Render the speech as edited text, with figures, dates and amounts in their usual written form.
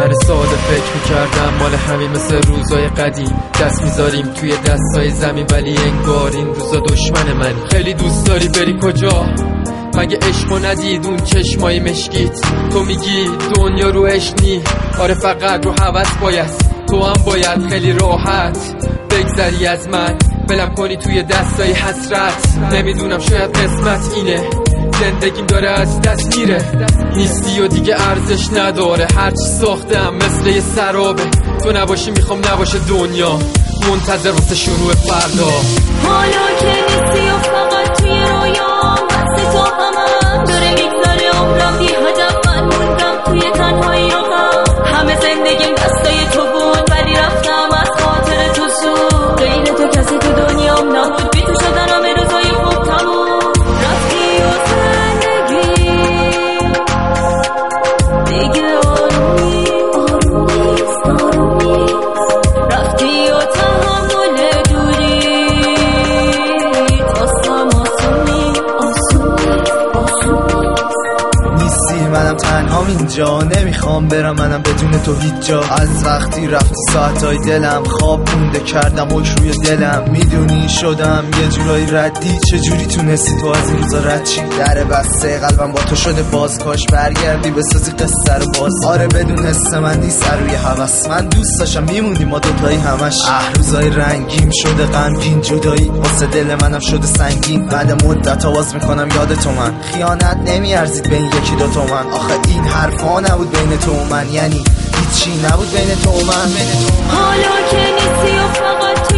شهر ساده فکر میکردم مال همین مثل روزای قدیم، دست میذاریم توی دستای زمین ولی انگار این روزا دشمن منی. خیلی دوست داری بری کجا؟ مگه عشقو ندید اون چشمای مشکیت؟ تو میگی دنیا رو عشق نی، آره فقط رو هوس باید. تو هم باید خیلی راحت بگذری از من، بلم کنی توی دستای حسرت. نمیدونم شاید قسمت اینه، زندگیم داره از دست میره، نیستی و دیگه ارزش نداره. هرچی ساختم مثل یه سرابه، تو نباشی میخوام نباشه دنیا، منتظر واسه شروع فردا. حالا که نیستی و فقط توی رویام، بس تو همم داره میگذاره عمرم بی هدف. من موندم توی تنهایی و غم، همه زندگیم دستای تو بود ولی رفتم از خاطر تو سود. غیر تو کسی تو دنیام نبود، بی تو شدن همه روزای خوب تموم. رفتی و زندگی دیگه آروم نیست، رفتی و تحمل دوری واسم آسون نیستی، منم تنهام اینجا، نمیخوام برم منم بدون تو هیچ جا. از وقتی رفتی ساعتای دلم خواب مونده کردم حکم روی دلم. میدونی شدم یه جورایی ردی، چجوری تونستی تو از این روزا رد چی؟ در بسته قلبم با تو شده باز، کاش برگردی بسازی قصه رو باز. آره بدون حس من نیست روی هوس، من دوست داشتم میموندیم ما دوتایی همش. روزای رنگیم شده غمگین، جدایی واسه دل منم شده سنگین. بعد مدت آواز میکنم یاد تو من، خیانت نمیارزید بین یکی دو تومن. آخه این حرفا نبود بین تو و من، یعنی هیچی نبود بین تو و من. حالا که نیستی و فقط